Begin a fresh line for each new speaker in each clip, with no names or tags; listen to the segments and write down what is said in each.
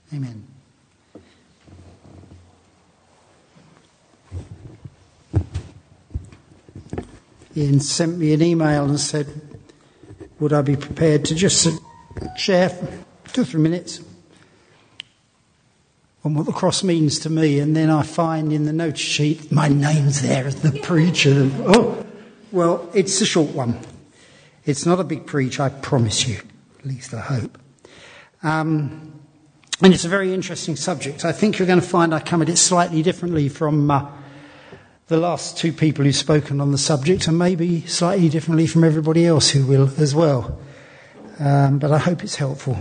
Amen. Ian sent me an email and said, would I be prepared to just share 2 or 3 minutes on what the cross means to me? And then I find in the notice sheet my name's there as the preacher. Oh, well, it's a short one. It's not a big preach, I promise you. At least I hope. And it's a very interesting subject. I think you're going to find I come at it slightly differently from the last 2 people who've spoken on the subject, and maybe slightly differently from everybody else who will as well. But I hope it's helpful.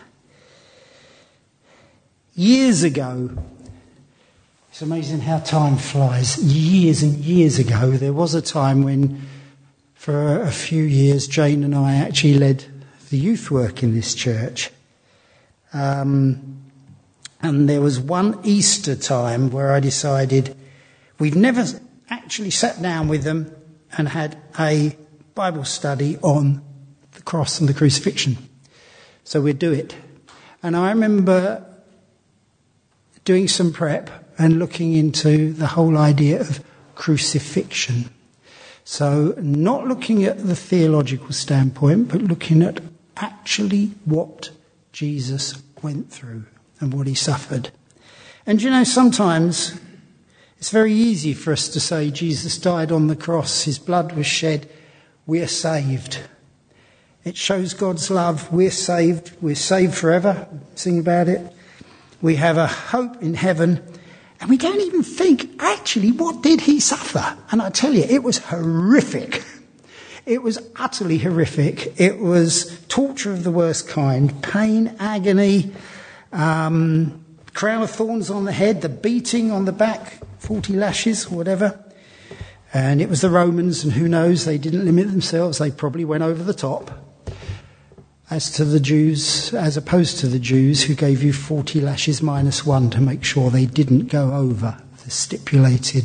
Years ago, it's amazing how time flies. Years and years ago, there was a time when, for a few years, Jane and I actually led the youth work in this church. And there was one Easter time where I decided we've never actually sat down with them and had a Bible study on the cross and the crucifixion. So we'd do it. And I remember doing some prep and looking into the whole idea of crucifixion. So not looking at the theological standpoint, but looking at actually what Jesus went through and what he suffered. And you know, sometimes it's very easy for us to say Jesus died on the cross, his blood was shed, we're saved. It shows God's love, we're saved forever, sing about it. We have a hope in heaven, and we don't even think, actually, what did he suffer? And I tell you, it was horrific. It was utterly horrific. It was torture of the worst kind, pain, agony, crown of thorns on the head, the beating on the back, 40 lashes, whatever. And it was the Romans, and who knows, they didn't limit themselves. They probably went over the top. As to the Jews, as opposed to the Jews who gave you 40 lashes minus 1 to make sure they didn't go over the stipulated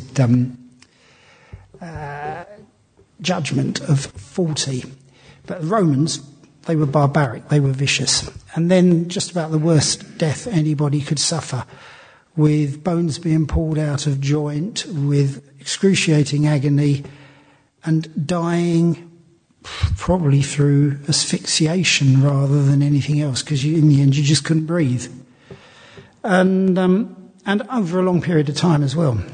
judgment of 40. But the Romans, they were barbaric, they were vicious. And then just about the worst death anybody could suffer, with bones being pulled out of joint, with excruciating agony, and dying probably through asphyxiation rather than anything else, because in the end you just couldn't breathe. And over a long period of time as well.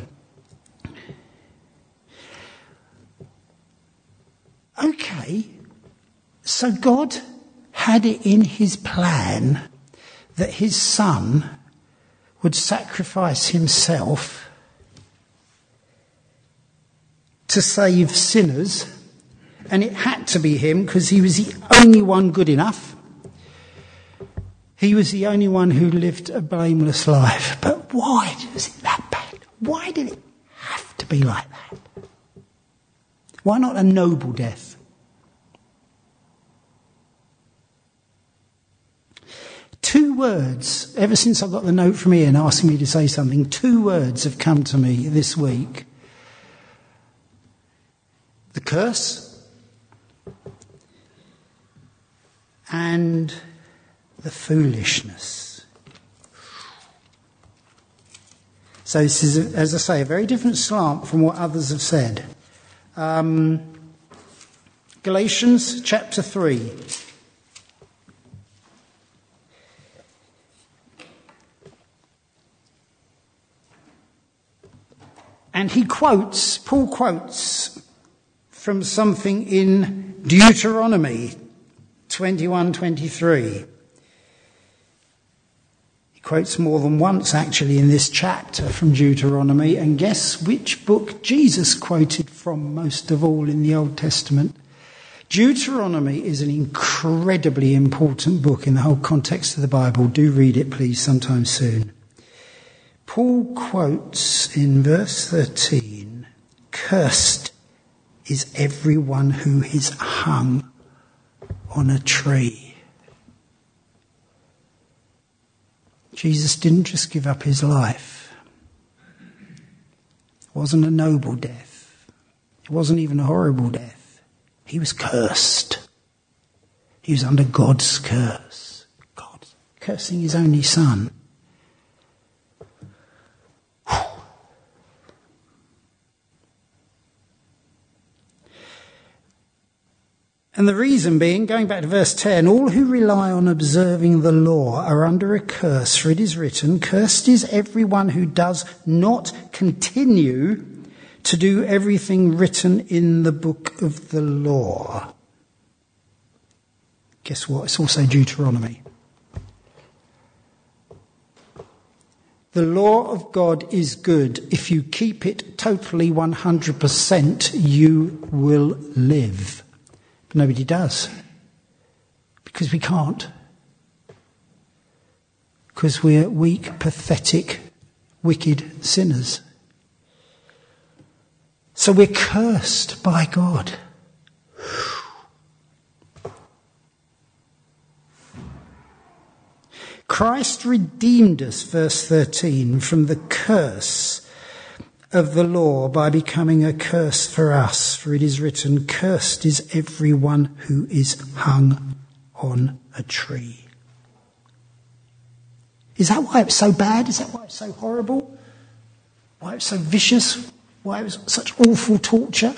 Okay, so God had it in his plan that his son would sacrifice himself to save sinners, and it had to be him because he was the only one good enough. He was the only one who lived a blameless life. But why was it that bad? Why did it have to be like that? Why not a noble death? Two words, ever since I got the note from Ian asking me to say something, 2 words have come to me this week. The curse and the foolishness. So this is, as I say, a very different slant from what others have said. Galatians chapter 3. And Paul quotes from something in Deuteronomy 21:23. He quotes more than once actually in this chapter from Deuteronomy, and guess which book Jesus quoted from most of all in the Old Testament? Deuteronomy is an incredibly important book in the whole context of the Bible. Do read it, please, sometime soon. Paul quotes in verse 13, "Cursed is everyone who is hung on a tree." Jesus didn't just give up his life. It wasn't a noble death. It wasn't even a horrible death. He was cursed. He was under God's curse. God cursing his only son. And the reason being, going back to verse 10, all who rely on observing the law are under a curse, for it is written, cursed is everyone who does not continue to do everything written in the book of the law. Guess what? It's also Deuteronomy. The law of God is good. If you keep it totally 100%, you will live. But nobody does. Because we can't. Because we're weak, pathetic, wicked sinners. So we're cursed by God. Christ redeemed us, verse 13, from the curse of the law by becoming a curse for us. For it is written, cursed is everyone who is hung on a tree. Is that why it's so bad? Is that why it's so horrible? Why it's so vicious? Why it was such awful torture?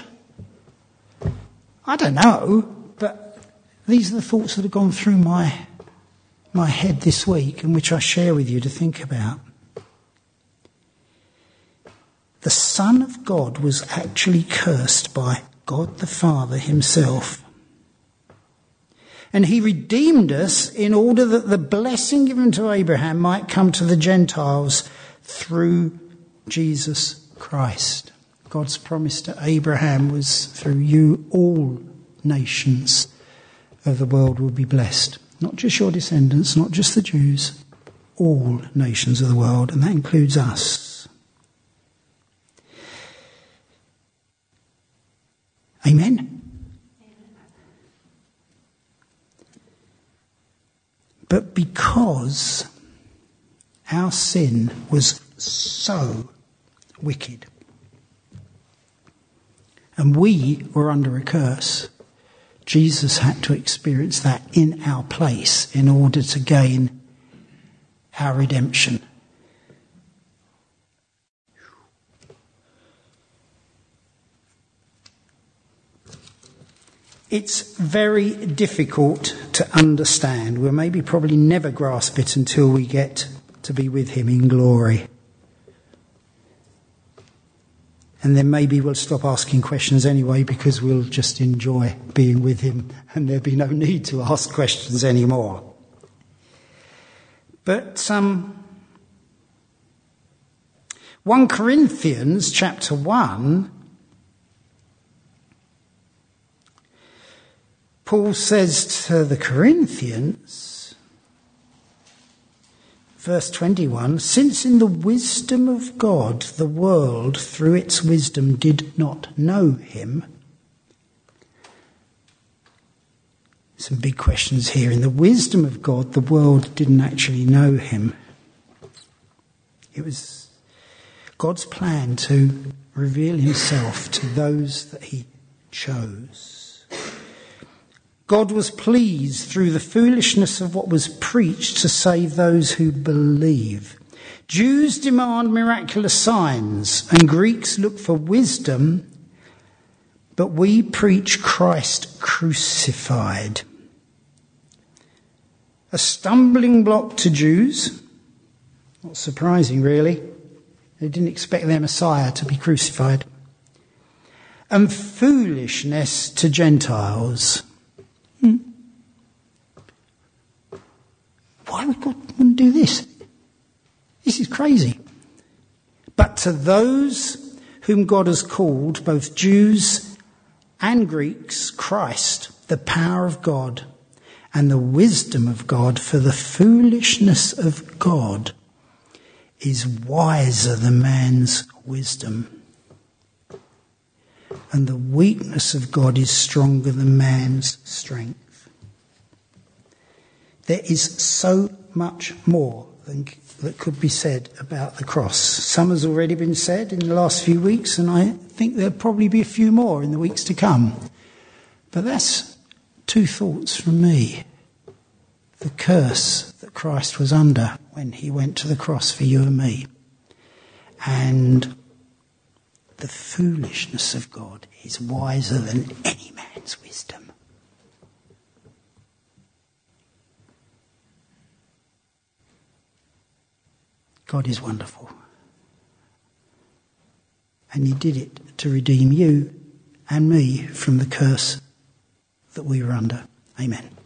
I don't know, but these are the thoughts that have gone through my head this week and which I share with you to think about. The Son of God was actually cursed by God the Father himself. And he redeemed us in order that the blessing given to Abraham might come to the Gentiles through Jesus Christ. God's promise to Abraham was, through you all nations of the world will be blessed. Not just your descendants, not just the Jews, all nations of the world, and that includes us. Amen? But because our sin was so wicked, and we were under a curse, Jesus had to experience that in our place in order to gain our redemption. It's very difficult to understand. We'll maybe probably never grasp it until we get to be with him in glory. And then maybe we'll stop asking questions anyway because we'll just enjoy being with him and there'll be no need to ask questions anymore. But 1 Corinthians chapter 1, Paul says to the Corinthians, verse 21, since in the wisdom of God, the world through its wisdom did not know him. Some big questions here. In the wisdom of God, the world didn't actually know him. It was God's plan to reveal himself to those that he chose. God was pleased through the foolishness of what was preached to save those who believe. Jews demand miraculous signs and Greeks look for wisdom, but we preach Christ crucified. A stumbling block to Jews, not surprising really. They didn't expect their Messiah to be crucified. And foolishness to Gentiles. Why would God do this? This is crazy. But to those whom God has called, both Jews and Greeks, Christ, the power of God and the wisdom of God, for the foolishness of God is wiser than man's wisdom. And the weakness of God is stronger than man's strength. There is so much more that could be said about the cross. Some has already been said in the last few weeks, and I think there'll probably be a few more in the weeks to come. But that's two thoughts from me. The curse that Christ was under when he went to the cross for you and me. And the foolishness of God is wiser than any man's wisdom. God is wonderful. And he did it to redeem you and me from the curse that we were under. Amen.